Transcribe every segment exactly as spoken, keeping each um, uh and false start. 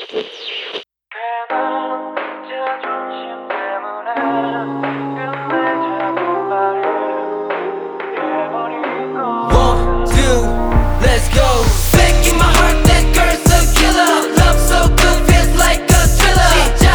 One, two, let's go. Back in my heart, that girl's a killer. Love so good, feels like a thriller.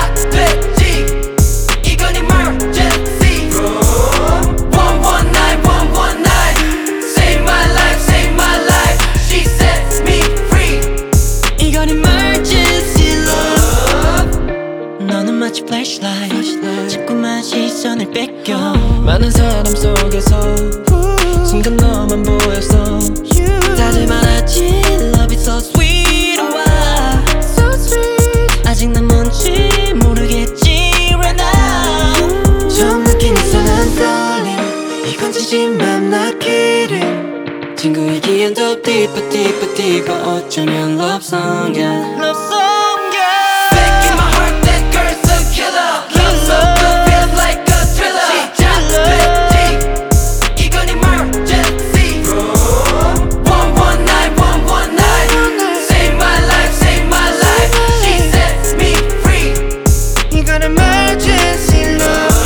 시작됐지, 이건 emergency. one one nine, one one nine. Save my life, save my life. She sets me free. 이건 emergency love. 너는 마치 flashlight, 자꾸만 시선을 뺏겨. 많은 사람 속에서 순간 너만 보였어. 다들 말하지 love is so sweet. 와, so sweet. 아직 난 뭔지 모르겠지 right now. 처음 느낀 이상한 떨림, 이건 진심만 not kidding. 친구이기엔 더 deeper deeper deeper. 어쩌면 love song이야. Love song, yeah. Back in my heart, that girl's a killer. Love so good, feels like a thriller. 시작됐지, 이건 emergency. one one nine, one one nine. Save my life, save my life. She sets me free. 이건 emergency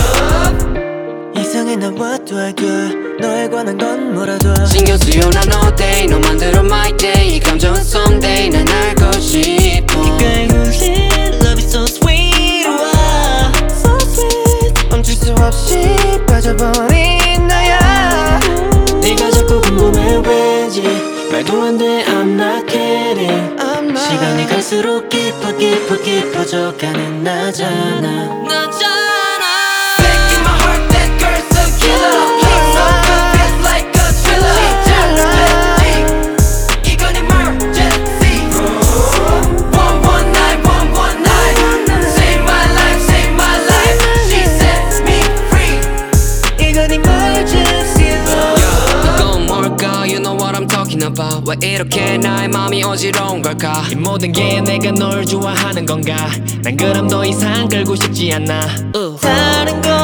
love. 이상해 나 what do I do? 너에 관한 건 뭐라도 신경 쓰여 난 all day. 너 만들어 my day. 이 감정은 someday 난 알고 싶어. 귓가에 울린 love is so sweet. 와, so sweet. 멈출 수 없이 빠져버린 너야. 네가 자꾸 궁금해 왠지 말도 안 돼 I'm not kidding. I'm not. 시간이 갈수록 깊어 깊어 깊어져가는 나잖아. 나잖아. Back in my heart, that girl's a killer. Love so good, feels like a thriller. 시작됐지, 이건 emergency. one one nine, one one nine. Save my life, save my life. She sets me free. 이건 emergency love. 이건 뭘까? You know what I'm talking about. 왜 이렇게 나의 마음이 어지러운 걸까? 이 모든 게 내가 널 좋아하는 건가? 난 그럼 더 이상 끌고 싶지 않아. 다른 건